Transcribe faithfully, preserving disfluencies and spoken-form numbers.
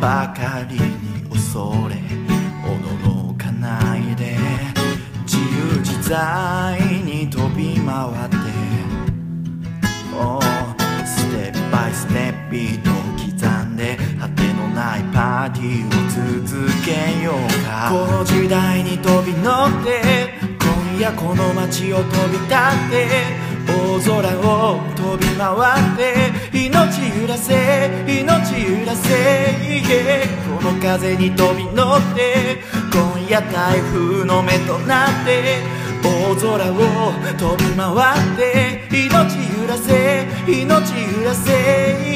ばかりに恐れ驚かないで自由自在に飛び回って、oh、ステップバイステップビートを刻んで果てのないパーティーを続けようか。この時代に飛び乗って今夜この街を飛び立って大空を飛び回って命揺らせ命揺らせ、この風に飛び乗って今夜台風の目となって大空を飛び回って命揺らせ命揺らせ